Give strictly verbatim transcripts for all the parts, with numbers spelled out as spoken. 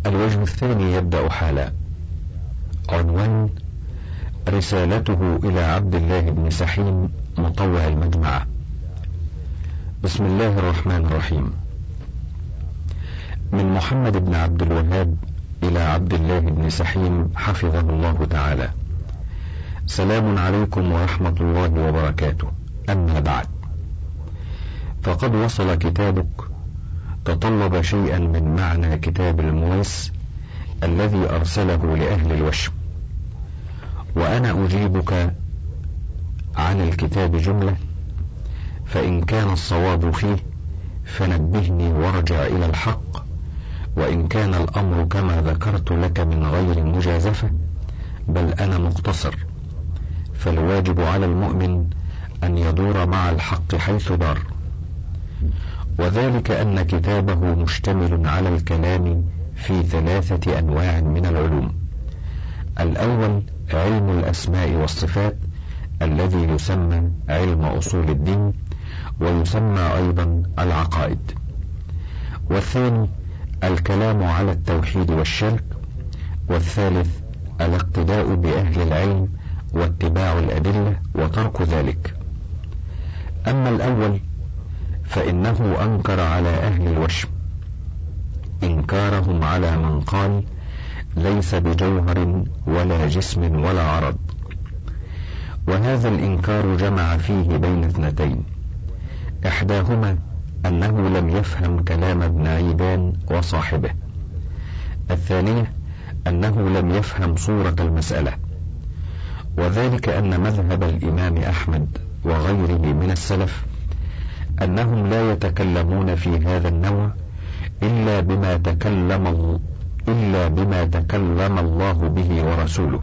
الوجه الثاني يبدأ حالا. عنوان: رسالته إلى عبد الله بن سحيم مطوع المجمعة. بسم الله الرحمن الرحيم. من محمد بن عبد الوهاب إلى عبد الله بن سحيم حفظه الله تعالى. سلام عليكم ورحمة الله وبركاته. أما بعد، فقد وصل كتابك تطلب شيئا من معنى كتاب المويس الذي أرسله لأهل الوشم، وأنا أجيبك عن الكتاب جملة، فإن كان الصواب فيه فنبهني وارجع إلى الحق، وإن كان الأمر كما ذكرت لك من غير مجازفة بل أنا مقتصر، فالواجب على المؤمن أن يدور مع الحق حيث دار، وذلك أن كتابه مشتمل على الكلام في ثلاثة أنواع من العلوم. الأول علم الأسماء والصفات الذي يسمى علم أصول الدين، ويسمى أيضا العقائد. والثاني الكلام على التوحيد والشرك. والثالث الاقتداء بأهل العلم واتباع الأدلة وترك ذلك. أما الأول فإنه أنكر على أهل الوشم إنكارهم على من قال ليس بجوهر ولا جسم ولا عرض، وهذا الإنكار جمع فيه بين اثنتين: إحداهما أنه لم يفهم كلام ابن عيدان وصاحبه، الثانية أنه لم يفهم صورة المسألة، وذلك أن مذهب الإمام أحمد وغيره من السلف أنهم لا يتكلمون في هذا النوع إلا بما تكلم إلا بما تكلم الله به ورسوله،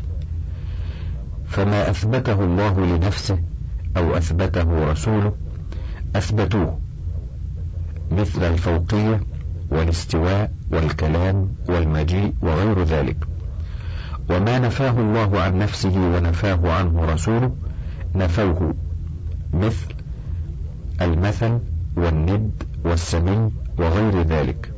فما أثبته الله لنفسه أو أثبته رسوله أثبتوه، مثل الفوقية والاستواء والكلام والمجيء وغير ذلك. وما نفاه الله عن نفسه ونفاه عنه رسوله نفوه، مثل المثل والند والسمي وغير ذلك.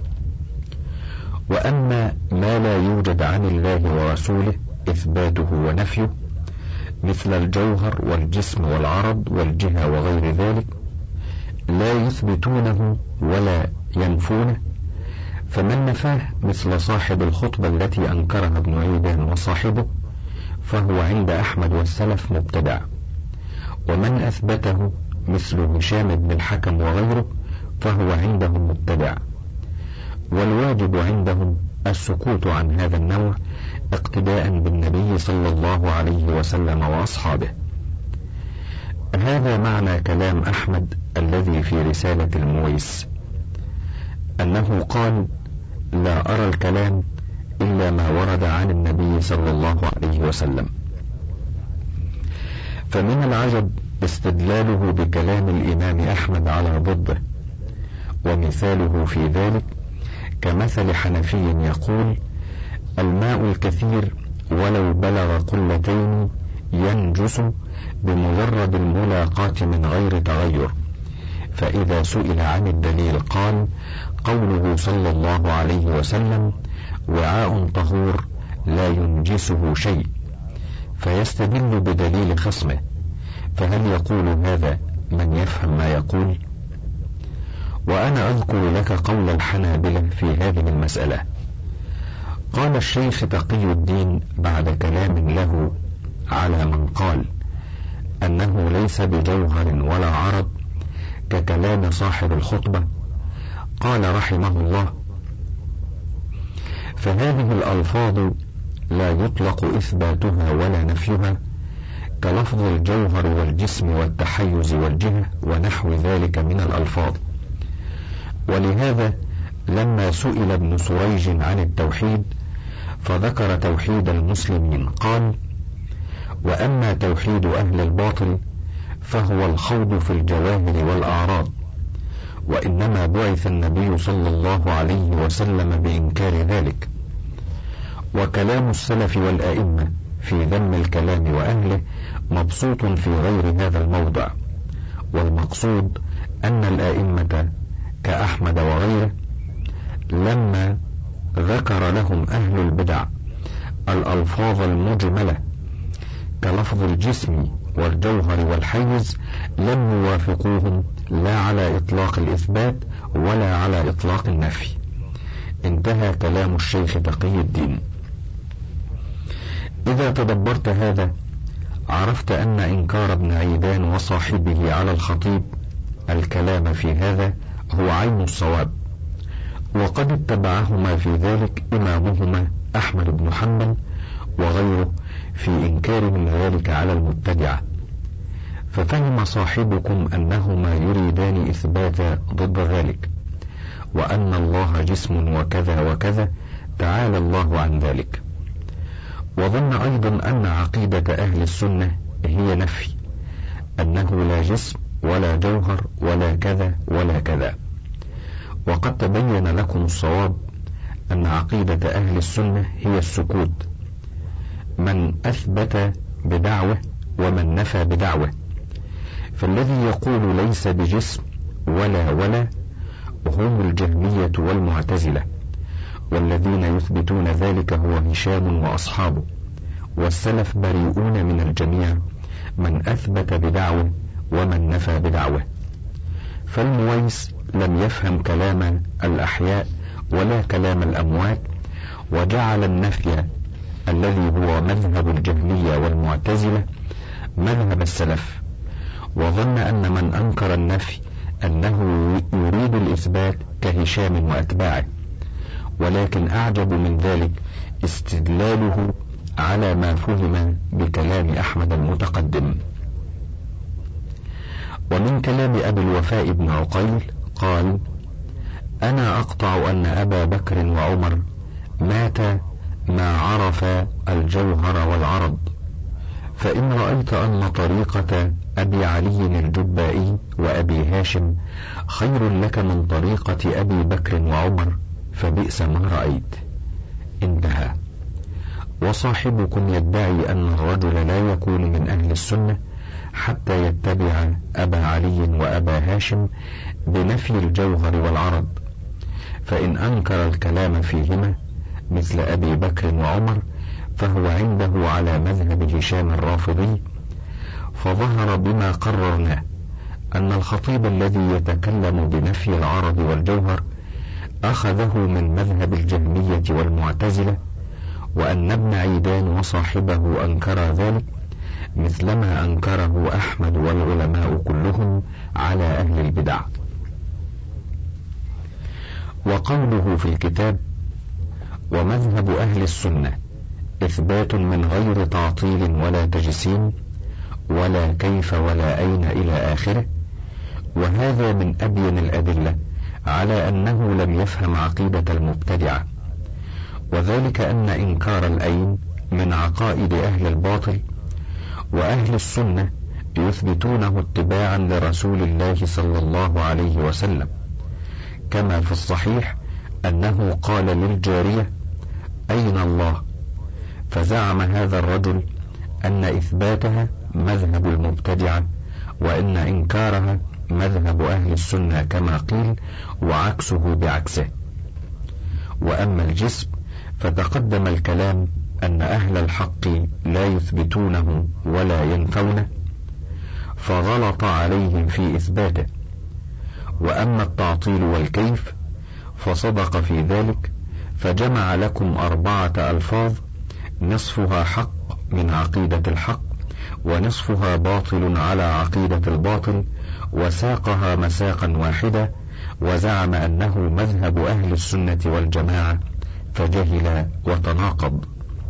وأما ما لا يوجد عن الله ورسوله إثباته ونفيه، مثل الجوهر والجسم والعرض والجهة وغير ذلك، لا يثبتونه ولا ينفونه، فمن نفاه مثل صاحب الخطبة التي أنكرها ابن عيدان وصاحبه فهو عند أحمد والسلف مبتدع، ومن أثبته مثل هشام بن الحكم وغيره فهو عندهم مبتدع. والواجب عندهم السكوت عن هذا النوع اقتداء بالنبي صلى الله عليه وسلم وأصحابه. هذا معنى كلام أحمد الذي في رسالة المويس، أنه قال: لا أرى الكلام إلا ما ورد عن النبي صلى الله عليه وسلم. فمن العجب استدلاله بكلام الإمام أحمد على ضده، ومثاله في ذلك كمثل حنفي يقول: الماء الكثير ولو بلغ قلتين ينجس بمجرد الملاقاة من غير تغير، فإذا سئل عن الدليل قال: قوله صلى الله عليه وسلم: وعاء طهور لا ينجسه شيء، فيستدل بدليل خصمه. فهل يقول هذا من يفهم ما يقول؟ وأنا أذكر لك قول الحنابلة في هذه المسألة. قال الشيخ تقي الدين بعد كلام له على من قال أنه ليس بجوهر ولا عرض ككلام صاحب الخطبة، قال رحمه الله: فهذه الألفاظ لا يطلق إثباتها ولا نفيها، كلفظ الجوهر والجسم والتحيز والجهة ونحو ذلك من الألفاظ. ولهذا لما سئل ابن سريج عن التوحيد فذكر توحيد المسلمين قال: وأما توحيد أهل الباطل فهو الخوض في الجواهر والأعراض، وإنما بعث النبي صلى الله عليه وسلم بإنكار ذلك. وكلام السلف والأئمة في ذم الكلام وأهله مبسوط في غير هذا الموضع، والمقصود أن الأئمة كأحمد وغيره لما ذكر لهم أهل البدع الألفاظ المجملة كلفظ الجسم والجوهر والحيز لم يوافقوهم لا على إطلاق الإثبات ولا على إطلاق النفي. انتهى كلام الشيخ تقي الدين. إذا تدبرت هذا عرفت أن إنكار ابن عيدان وصاحبه على الخطيب الكلام في هذا هو عين الصواب، وقد اتبعهما في ذلك إمامهما أحمد بن حنبل وغيره في إنكارهم ذلك على المبتدعة، ففهم صاحبكم أنهما يريدان إثبات ضد ذلك، وأن الله جسم وكذا وكذا تعالى الله عن ذلك. وظن أيضا أن عقيدة أهل السنة هي نفي أنه لا جسم ولا جوهر ولا كذا ولا كذا. وقد تبين لكم الصواب أن عقيدة أهل السنة هي السكوت، من أثبت بدعوة ومن نفى بدعوة. فالذي يقول ليس بجسم ولا ولا هم الجهمية والمعتزلة، والذين يثبتون ذلك هو هشام وأصحابه، والسلف بريئون من الجميع من أثبت بدعوة ومن نفى بدعوة. فالمويس لم يفهم كلام الأحياء ولا كلام الأموات، وجعل النفي الذي هو مذهب الجهمية والمعتزلة مذهب السلف، وظن أن من أنكر النفي أنه يريد الإثبات كهشام وأتباعه، ولكن أعجب من ذلك استدلاله على ما فهم بكلام أحمد المتقدم. ومن كلام أبي الوفاء بن عقيل قال: أنا أقطع أن أبا بكر وعمر مات ما عرف الجوهر والعرض، فإن رأيت أن طريقة أبي علي الجبائي وأبي هاشم خير لك من طريقة أبي بكر وعمر فبئس ما رأيت. انتهى. وصاحبكم يدعي أن الرجل لا يكون من أهل السنة حتى يتبع أبا علي وأبا هاشم بنفي الجوهر والعرض، فإن أنكر الكلام فيهما مثل أبي بكر وعمر فهو عنده على مذهب هشام الرافضي. فظهر بما قررناه أن الخطيب الذي يتكلم بنفي العرض والجوهر أخذه من مذهب الجهمية والمعتزلة، وأن ابن عيدان وصاحبه أنكر ذلك مثلما أنكره أحمد والعلماء كلهم على أهل البدع. وقوله في الكتاب: ومذهب أهل السنة إثبات من غير تعطيل ولا تجسيم ولا كيف ولا أين إلى آخره، وهذا من أبين الأدلة على أنه لم يفهم عقيدة المبتدعة، وذلك أن إنكار الأين من عقائد أهل الباطل، وأهل السنة يثبتونه اتباعا لرسول الله صلى الله عليه وسلم، كما في الصحيح أنه قال للجارية: أين الله؟ فزعم هذا الرجل أن إثباتها مذهب المبتدعة، وأن إنكارها مذهب أهل السنة كما قيل، وعكسه بعكسه. وأما الجسم فتقدم الكلام أن أهل الحق لا يثبتونه ولا ينفونه، فغلط عليهم في إثباته. وأما التعطيل والكيف فصدق في ذلك، فجمع لكم أربعة ألفاظ نصفها حق من عقيدة الحق، ونصفها باطل على عقيدة الباطل، وساقها مساقا واحدة، وزعم أنه مذهب أهل السنة والجماعة، فجهل وتناقض.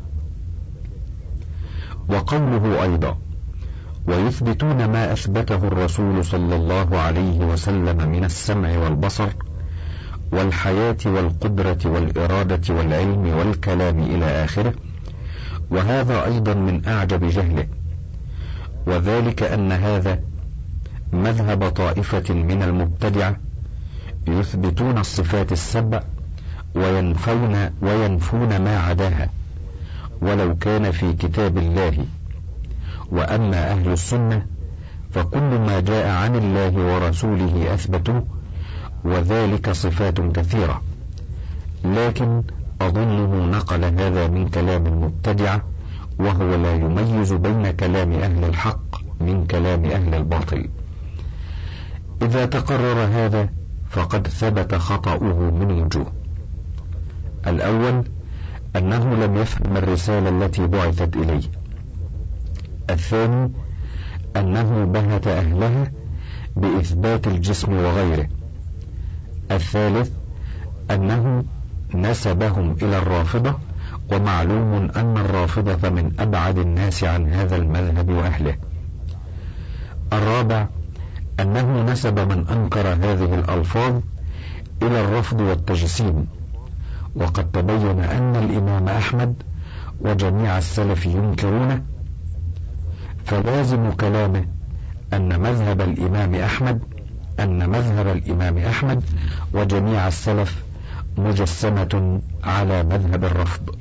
وقوله أيضا: ويثبتون ما أثبته الرسول صلى الله عليه وسلم من السمع والبصر والحياة والقدرة والإرادة والعلم والكلام إلى آخره، وهذا أيضا من أعجب جهله، وذلك أن هذا مذهب طائفة من المبتدعة يثبتون الصفات السبع وينفون, وينفون ما عداها ولو كان في كتاب الله. وأما أهل السنة فكل ما جاء عن الله ورسوله أثبتوه، وذلك صفات كثيرة، لكن أظنه نقل هذا من كلام المبتدعة، وهو لا يميز بين كلام أهل الحق من كلام أهل الباطل. إذا تقرر هذا فقد ثبت خطأه من وجوه. الأول أنه لم يفهم الرسالة التي بعثت إليه. الثاني أنه بهت أهلها بإثبات الجسم وغيره. الثالث أنه نسبهم إلى الرافضة، ومعلوم أن الرافضة من أبعد الناس عن هذا المذهب وأهله. الرابع أنه نسب من أنكر هذه الألفاظ إلى الرفض والتجسيم، وقد تبين أن الإمام أحمد وجميع السلف ينكرونه، فلازم كلامه أن مذهب الإمام أحمد أن مذهب الإمام أحمد وجميع السلف مجسمة على مذهب الرفض.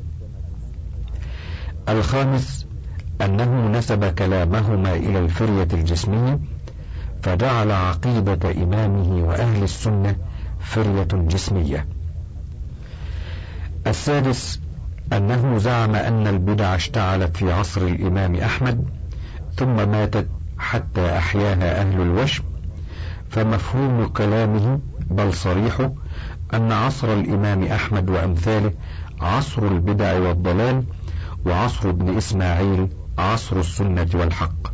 الخامس أنه نسب كلامهما إلى الفرية الجسمية، فجعل عقيدة إمامه وأهل السنة فرية جسمية. السادس أنه زعم أن البدع اشتعلت في عصر الإمام أحمد ثم ماتت حتى أحياها أهل الوشم، فمفهوم كلامه بل صريحه أن عصر الإمام أحمد وأمثاله عصر البدع والضلال، وعصر ابن إسماعيل عصر السنة والحق.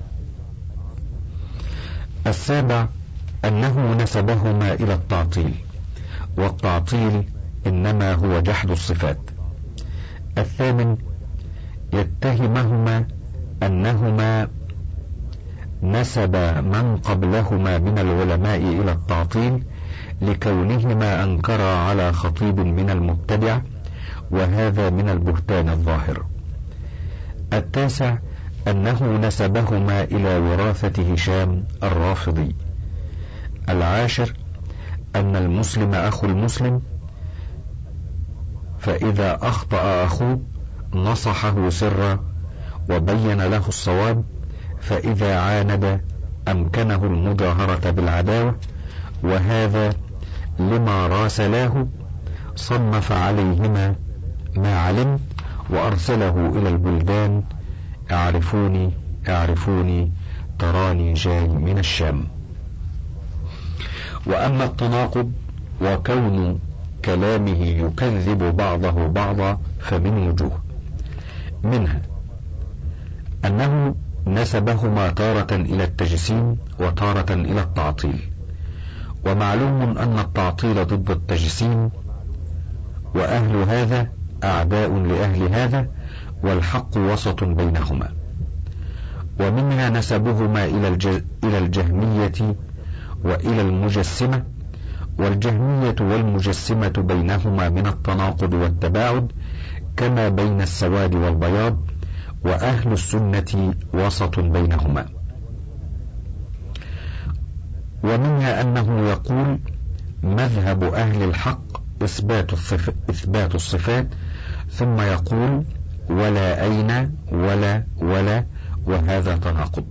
السابع أنه نسبهما إلى التعطيل، والتعطيل إنما هو جحد الصفات. الثامن يتهمهما أنهما نسب من قبلهما من العلماء إلى التعطيل لكونهما أنكرا على خطيب من المبتدع، وهذا من البهتان الظاهر. التاسع أنه نسبهما إلى وراثة هشام الرافضي. العاشر أن المسلم أخو المسلم، فإذا أخطأ أخوه نصحه سرا وبين له الصواب، فإذا عاند أمكنه المجاهرة بالعداوة، وهذا لما راسلاه صنف عليهما ما علم وأرسله إلى البلدان: اعرفوني اعرفوني تراني جاي من الشام. وأما التناقض وكون كلامه يكذب بعضه بعضا فمن وجوه، منها أنه نسبهما تارة إلى التجسيم وتارة إلى التعطيل، ومعلوم أن التعطيل ضد التجسيم، وأهل هذا أعداء لأهل هذا، والحق وسط بينهما. ومنها نسبهما إلى, الج... إلى الجهمية وإلى المجسمة، والجهمية والمجسمة بينهما من التناقض والتباعد كما بين السواد والبياض، وأهل السنة وسط بينهما. ومنها أنه يقول: مذهب أهل الحق إثبات, الصف... إثبات الصفات، ثم يقول: ولا أين ولا ولا، وهذا تناقض.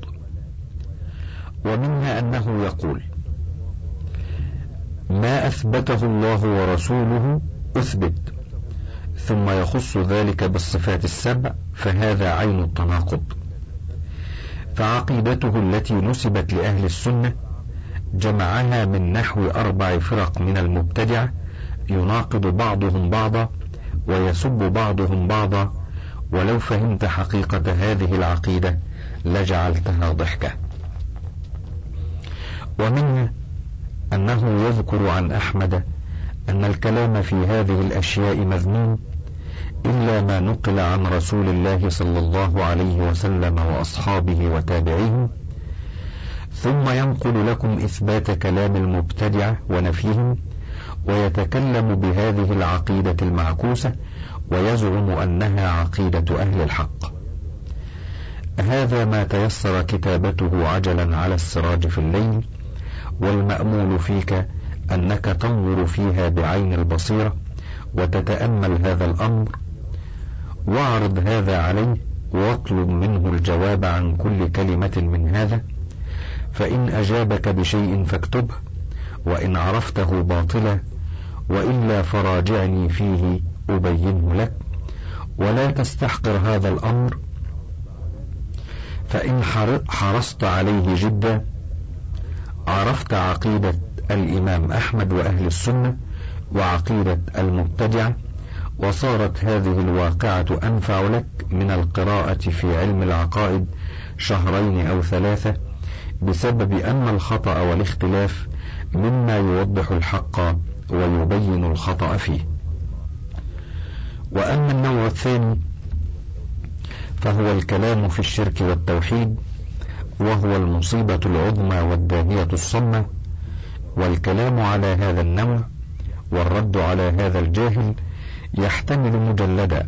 ومنها أنه يقول: ما أثبته الله ورسوله أثبت، ثم يخص ذلك بالصفات السبع، فهذا عين التناقض. فعقيدته التي نسبت لأهل السنة جمعها من نحو أربع فرق من المبتدعة يناقض بعضهم بعضا ويسب بعضهم بعضا، ولو فهمت حقيقة هذه العقيدة لجعلتها ضحكة. ومنها أنه يذكر عن أحمد أن الكلام في هذه الأشياء مذموم إلا ما نقل عن رسول الله صلى الله عليه وسلم وأصحابه وتابعيه، ثم ينقل لكم إثبات كلام المبتدعة ونفيهم، ويتكلم بهذه العقيدة المعكوسة ويزعم أنها عقيدة أهل الحق. هذا ما تيسر كتابته عجلا على السراج في الليل، والمأمول فيك أنك تنظر فيها بعين البصيرة وتتأمل هذا الأمر، واعرض هذا عليه واطلب منه الجواب عن كل كلمة من هذا، فإن أجابك بشيء فاكتبه، وإن عرفته باطلا وإلا فراجعني فيه أبينه لك، ولا تستحقر هذا الأمر، فإن حرصت عليه جدا عرفت عقيدة الإمام أحمد وأهل السنة وعقيدة المبتدعة، وصارت هذه الواقعة أنفع لك من القراءة في علم العقائد شهرين أو ثلاثة، بسبب أن الخطأ والاختلاف مما يوضح الحق ويبين الخطأ فيه. وأما النوع الثاني فهو الكلام في الشرك والتوحيد، وهو المصيبة العظمى والداهية الصمة، والكلام على هذا النوع والرد على هذا الجاهل يحتمل مجلدا،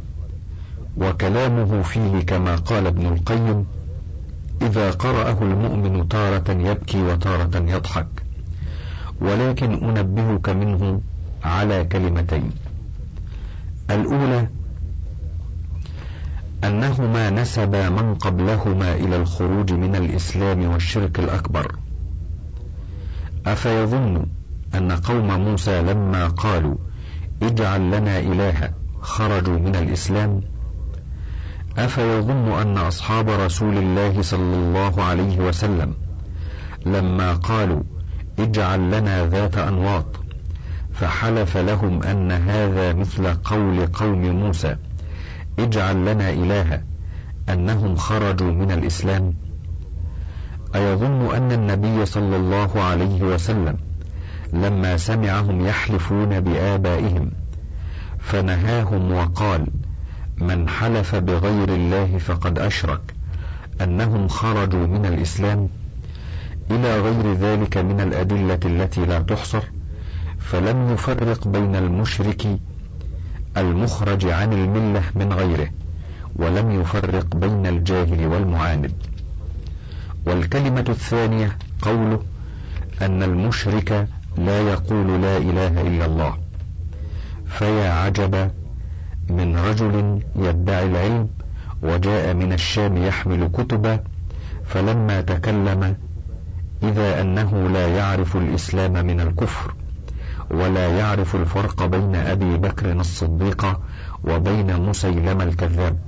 وكلامه فيه كما قال ابن القيم: إذا قرأه المؤمن تارة يبكي وتارة يضحك، ولكن أنبهك منه على كلمتين. الأولى أنهما نسبا من قبلهما إلى الخروج من الإسلام والشرك الأكبر. أفيظن أن قوم موسى لما قالوا اجعل لنا إلها خرجوا من الإسلام؟ أفيظن أن أصحاب رسول الله صلى الله عليه وسلم لما قالوا اجعل لنا ذات أنواط فحلف لهم أن هذا مثل قول قوم موسى اجعل لنا إلها أنهم خرجوا من الإسلام؟ أيظن أن النبي صلى الله عليه وسلم لما سمعهم يحلفون بآبائهم فنهاهم وقال من حلف بغير الله فقد أشرك أنهم خرجوا من الإسلام، إلى غير ذلك من الأدلة التي لا تحصر، فلم يفرق بين المشرك المخرج عن الملة من غيره، ولم يفرق بين الجاهل والمعاند. والكلمة الثانية قوله أن المشرك لا يقول لا إله إلا الله. فيا عجب من رجل يدعي العلم وجاء من الشام يحمل كتبا، فلما تكلم إذا أنه لا يعرف الإسلام من الكفر، ولا يعرف الفرق بين أبي بكر الصديق وبين مسيلمة الكذاب.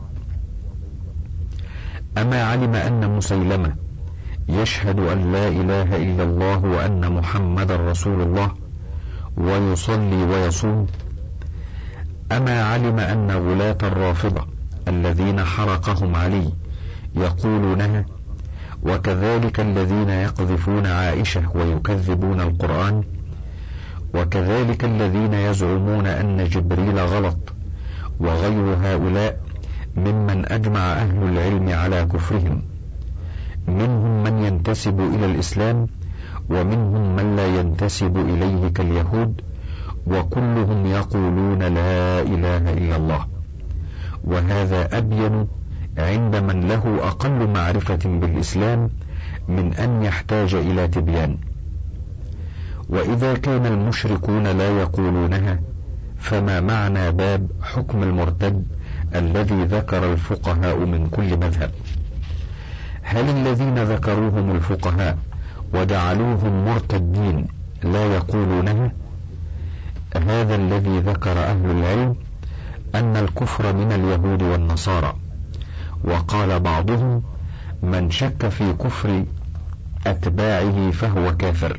أما علم أن مسيلمة يشهد أن لا إله إلا الله وأن محمد رسول الله ويصلي ويصوم؟ أما علم أن غلاة الرافضة الذين حرقهم علي يقولونها، وكذلك الذين يقذفون عائشة ويكذبون القرآن، وكذلك الذين يزعمون أن جبريل غلط، وغير هؤلاء ممن أجمع أهل العلم على كفرهم، منهم من ينتسب إلى الإسلام ومنهم من لا ينتسب إليه كاليهود، وكلهم يقولون لا إله إلا الله. وهذا أبين عند من له أقل معرفة بالإسلام من أن يحتاج إلى تبيان. وإذا كان المشركون لا يقولونها، فما معنى باب حكم المرتد الذي ذكر الفقهاء من كل مذهب؟ هل الذين ذكروهم الفقهاء وجعلوهم مرتدين لا يقولونها؟ هذا الذي ذكر أهل العلم أن الكفر من اليهود والنصارى، وقال بعضهم من شك في كفر أتباعه فهو كافر.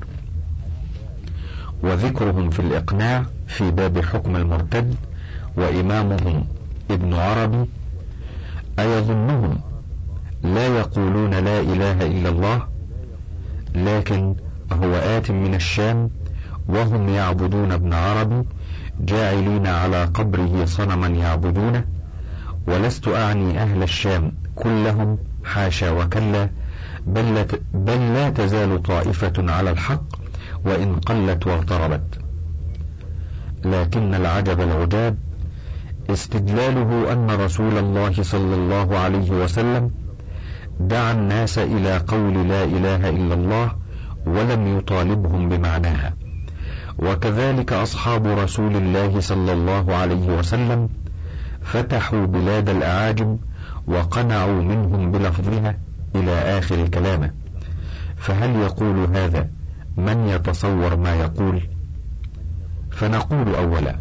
وذكرهم في الإقناع في باب حكم المرتد وإمامهم ابن عربي: أيظنهم لا يقولون لا إله إلا الله، لكن هو آت من الشام وهم يعبدون ابن عربي جاعلين على قبره صنما يعبدونه، ولست أعني أهل الشام كلهم، حاشا وكلا، بل, بل لا تزال طائفة على الحق وإن قلت واغتربت. لكن العجب العجاب استدلاله أن رسول الله صلى الله عليه وسلم دعا الناس إلى قول لا إله إلا الله ولم يطالبهم بمعناها، وكذلك أصحاب رسول الله صلى الله عليه وسلم فتحوا بلاد الأعاجم وقنعوا منهم بلفظها إلى آخر كلامه. فهل يقول هذا من يتصور ما يقول؟ فنقول أولا: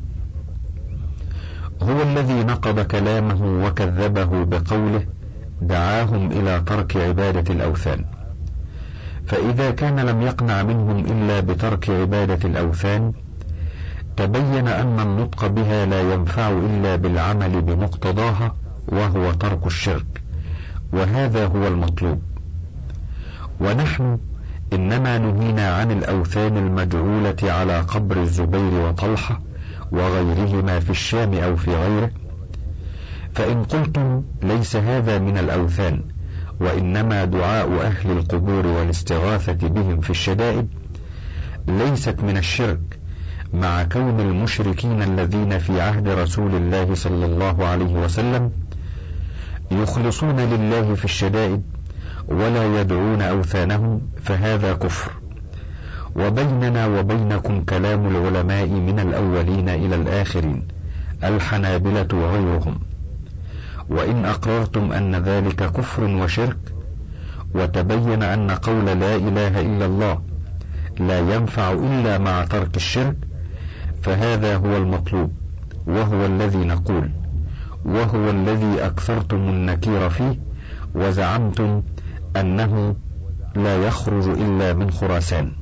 هو الذي نقض كلامه وكذبه بقوله دعاهم إلى ترك عبادة الأوثان. فإذا كان لم يقنع منهم إلا بترك عبادة الأوثان، تبين أن النطق بها لا ينفع إلا بالعمل بمقتضاها، وهو ترك الشرك، وهذا هو المطلوب. ونحن إنما نهينا عن الأوثان المجعولة على قبر الزبير وطلحة وغيرهما في الشام أو في غيره. فإن قلتم ليس هذا من الأوثان وإنما دعاء أهل القبور والاستغاثة بهم في الشدائد، ليست من الشرك، مع كون المشركين الذين في عهد رسول الله صلى الله عليه وسلم يخلصون لله في الشدائد ولا يدعون أوثانهم، فهذا كفر. وبيننا وبينكم كلام العلماء من الأولين إلى الآخرين، الحنابلة وغيرهم. وإن أقررتم أن ذلك كفر وشرك، وتبين أن قول لا إله إلا الله لا ينفع إلا مع ترك الشرك، فهذا هو المطلوب، وهو الذي نقول، وهو الذي أكثرتم النكير فيه، وزعمتم أنه لا يخرج إلا من خراسان.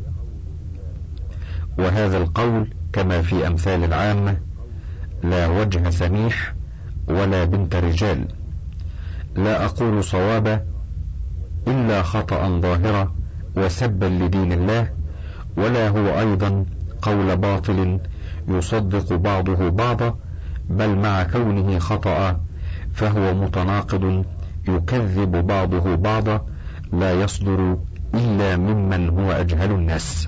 وهذا القول كما في أمثال العامة لا وجه سميح ولا بنت رجال، لا أقول صوابا إلا خطأ ظاهرا وسبا لدين الله، ولا هو أيضا قول باطل يصدق بعضه بعضا، بل مع كونه خطأ فهو متناقض يكذب بعضه بعضا، لا يصدر إلا ممن هو أجهل الناس.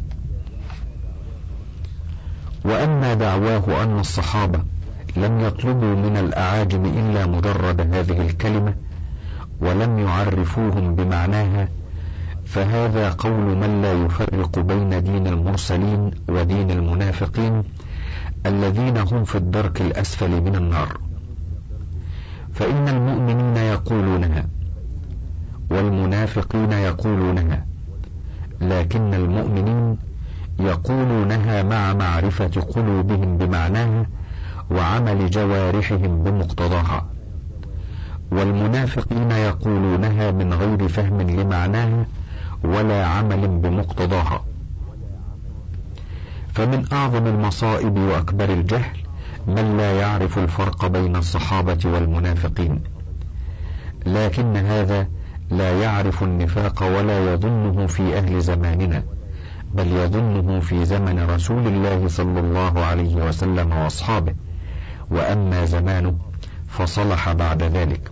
وأما دعواه أن الصحابة لم يطلبوا من الأعاجم إلا مجرد هذه الكلمة ولم يعرفوهم بمعناها، فهذا قول من لا يفرق بين دين المرسلين ودين المنافقين الذين هم في الدرك الأسفل من النار. فإن المؤمنين يقولونها والمنافقين يقولونها، لكن المؤمنين يقولونها مع معرفة قلوبهم بمعناها وعمل جوارحهم بمقتضاها، والمنافقين يقولونها من غير فهم لمعناها ولا عمل بمقتضاها. فمن أعظم المصائب وأكبر الجهل من لا يعرف الفرق بين الصحابة والمنافقين، لكن هذا لا يعرف النفاق ولا يظنه في أهل زماننا، بل يظنه في زمن رسول الله صلى الله عليه وسلم وأصحابه، وأما زمانه فصلح بعد ذلك.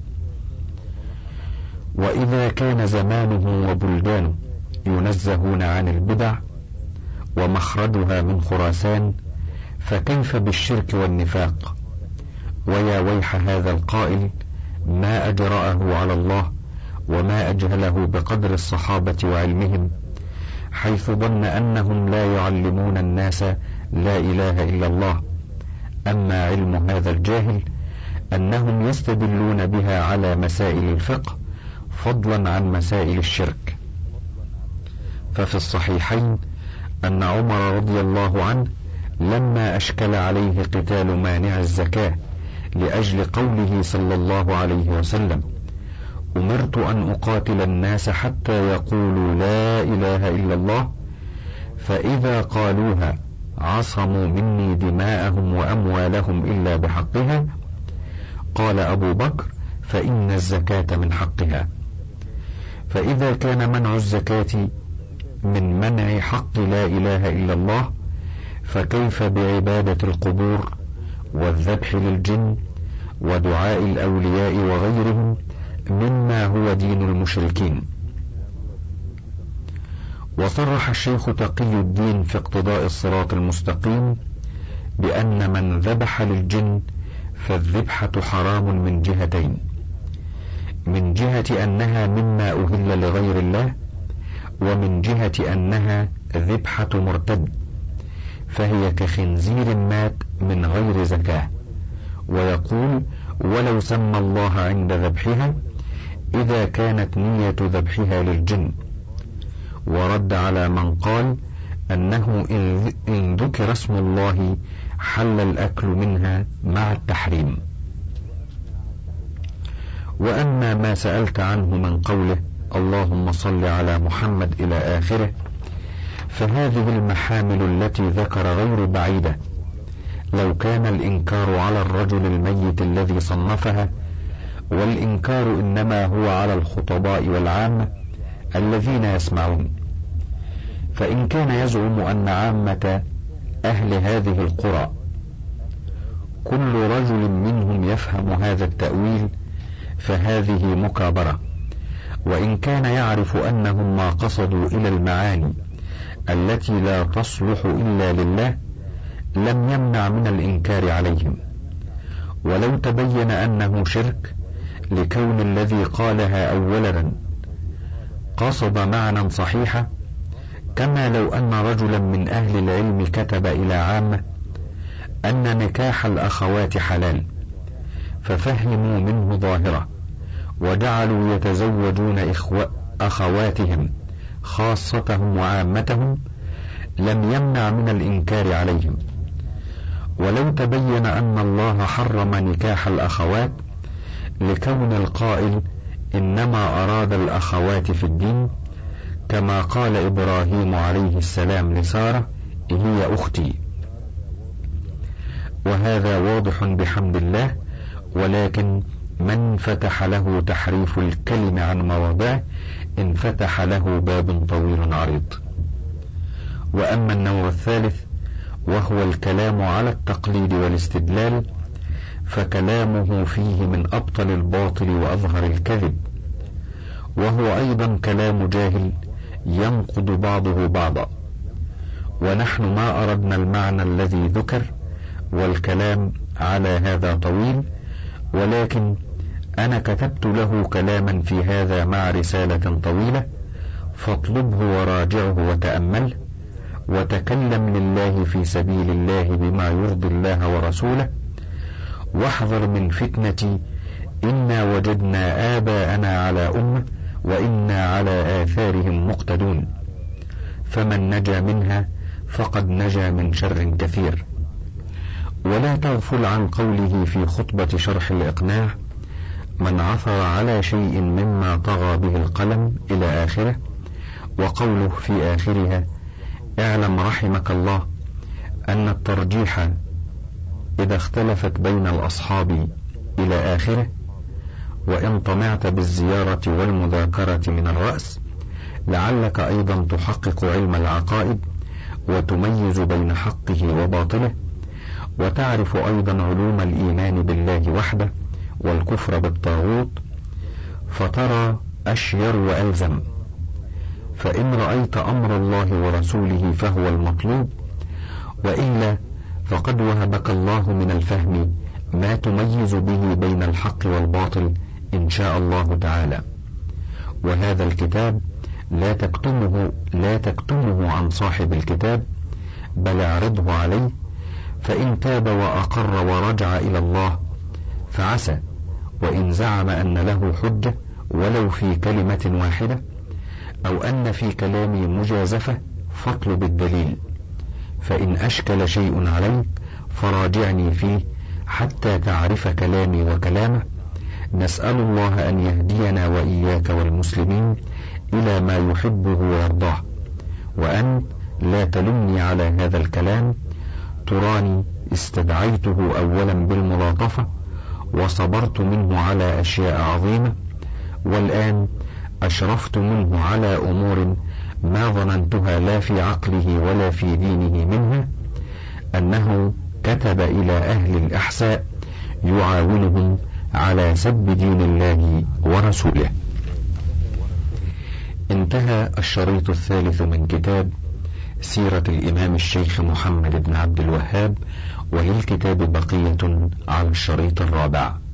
وإذا كان زمانه وبلدانه ينزهون عن البدع ومخرجها من خراسان، فكيف بالشرك والنفاق؟ ويا ويح هذا القائل ما أجرأه على الله وما أجهله بقدر الصحابة وعلمهم، حيث ظن أنهم لا يعلمون الناس لا إله إلا الله. أما علم هذا الجاهل أنهم يستدلون بها على مسائل الفقه فضلا عن مسائل الشرك. ففي الصحيحين أن عمر رضي الله عنه لما أشكل عليه قتال مانع الزكاة لأجل قوله صلى الله عليه وسلم أمرت أن أقاتل الناس حتى يقولوا لا إله إلا الله، فإذا قالوها عصموا مني دماءهم وأموالهم إلا بحقها، قال أبو بكر فإن الزكاة من حقها. فإذا كان منع الزكاة من منع حق لا إله إلا الله، فكيف بعبادة القبور والذبح للجن ودعاء الأولياء وغيرهم مما هو دين المشركين؟ وصرح الشيخ تقي الدين في اقتضاء الصراط المستقيم بأن من ذبح للجن فالذبحة حرام من جهتين: من جهة أنها مما أهل لغير الله، ومن جهة أنها ذبحة مرتد، فهي كخنزير مات من غير زكاة. ويقول ولو سمى الله عند ذبحها إذا كانت نية ذبحها للجن. ورد على من قال أنه إن ذكر اسم الله حل الأكل منها مع التحريم. وأما ما سألت عنه من قوله اللهم صل على محمد إلى آخره، فهذه المحامل التي ذكر غير بعيدة لو كان الإنكار على الرجل الميت الذي صنفها، والإنكار إنما هو على الخطباء والعامة الذين يسمعون. فإن كان يزعم أن عامة أهل هذه القرى كل رجل منهم يفهم هذا التأويل فهذه مكابرة. وإن كان يعرف أنهم ما قصدوا إلى المعاني التي لا تصلح إلا لله لم يمنع من الإنكار عليهم. ولو تبين أنه شرك لكون الذي قالها أولا قصد معنى صحيحا، كما لو أن رجلا من أهل العلم كتب إلى عامة أن نكاح الأخوات حلال ففهموا منه ظاهرة وجعلوا يتزوجون إخوة أخواتهم خاصتهم وعامتهم، لم يمنع من الإنكار عليهم. ولو تبين أن الله حرم نكاح الأخوات لكون القائل إنما أراد الأخوات في الدين، كما قال إبراهيم عليه السلام لسارة هي أختي، وهذا واضح بحمد الله. ولكن من فتح له تحريف الكلم عن مواضعه انفتح له باب طويل عريض. وأما النوع الثالث وهو الكلام على التقليد والاستدلال، فكلامه فيه من أبطل الباطل وأظهر الكذب، وهو أيضا كلام جاهل ينقض بعضه بعضا. ونحن ما أردنا المعنى الذي ذكر، والكلام على هذا طويل، ولكن أنا كتبت له كلاما في هذا مع رسالة طويلة، فاطلبه وراجعه وتأمله وتكلم لله في سبيل الله بما يرضي الله ورسوله، واحذر من فتنة إنا وجدنا آباءنا على أمة وإنا على آثارهم مقتدون، فمن نجا منها فقد نجا من شر كثير. ولا تغفل عن قوله في خطبة شرح الإقناع من عثر على شيء مما طغى به القلم إلى آخره، وقوله في آخرها اعلم رحمك الله أن الترجيح إذا اختلفت بين الأصحاب إلى آخره، وإن طمعت بالزيارة والمذاكرة من الرأس لعلك أيضا تحقق علم العقائد وتميز بين حقه وباطله، وتعرف أيضا علوم الإيمان بالله وحده والكفر بالطاغوت، فترى أشير وألزم. فإن رأيت أمر الله ورسوله فهو المطلوب، وإلا فقد وهبك الله من الفهم ما تميز به بين الحق والباطل إن شاء الله تعالى. وهذا الكتاب لا تكتمه لا تكتمه عن صاحب الكتاب، بل اعرضه عليه، فإن تاب وأقر ورجع إلى الله فعسى، وإن زعم أن له حجة ولو في كلمة واحدة أو أن في كلامي مجازفة فاطلب الدليل، فإن أشكل شيء عليك فراجعني فيه حتى تعرف كلامي وكلامه. نسأل الله أن يهدينا وإياك والمسلمين إلى ما يحبه ويرضاه، وأن لا تلمني على هذا الكلام، تراني استدعيته أولا بالملاطفة وصبرت منه على أشياء عظيمة، والآن أشرفت منه على أمور ما ظننتها لا في عقله ولا في دينه منها، أنه كتب إلى أهل الإحساء يعاونهم على سب دين الله ورسوله. انتهى الشريط الثالث من كتاب سيرة الإمام الشيخ محمد بن عبد الوهاب، وللكتاب بقية على الشريط الرابع.